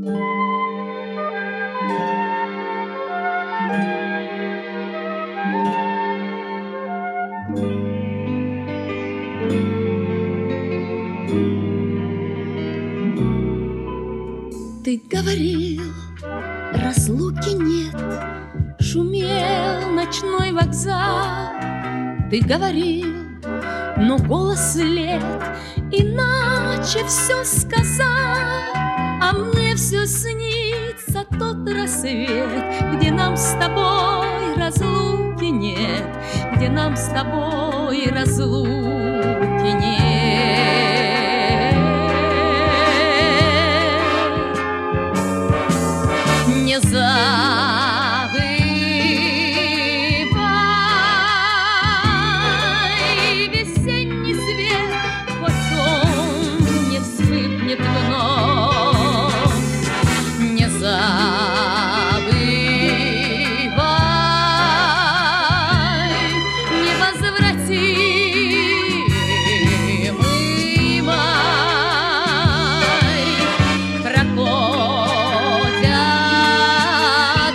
Ты говорил, разлуки нет, шумел ночной вокзал. Ты говорил, но голос лет иначе все сказал. А мне все снится тот рассвет, где нам с тобой разлуки нет, где нам с тобой разлуки нет. Не забывай, весенний свет, хоть он не вспыхнет вновь. Не забывай, невозвратимый май. Проходят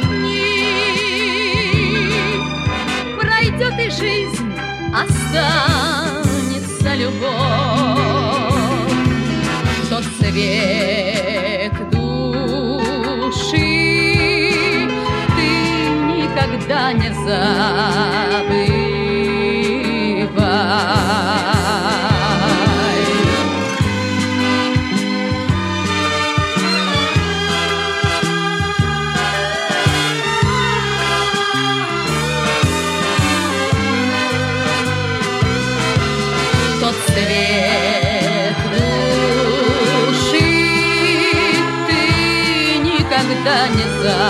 дни, пройдет и жизнь, останется любовь. Тот цвет души ты никогда не забывай. Тот цвет души ты никогда не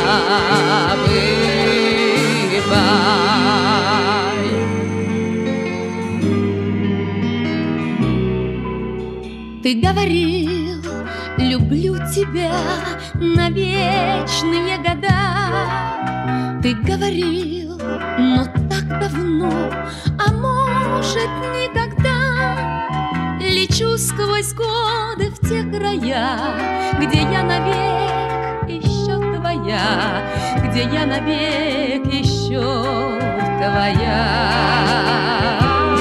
забывай. Ты говорил, люблю тебя на вечные года. Ты говорил, но так давно, а может никогда. Лечу сквозь годы в те края, где я навек еще твоя, где я навек еще твоя.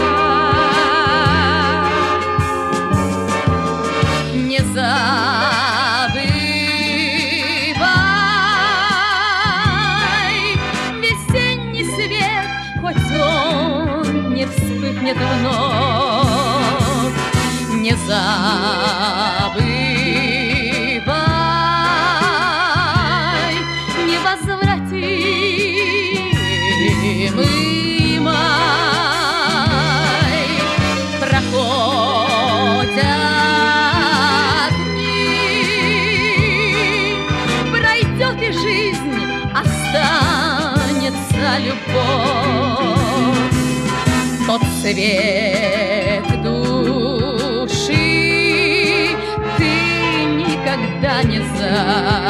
Не забывай, весенний свет, хоть он не вспыхнет вновь. Не забывай, невозвратимый май. Проходят дни, пройдет и жизнь, останется любовь. Тот цвет души ты никогда не забывай.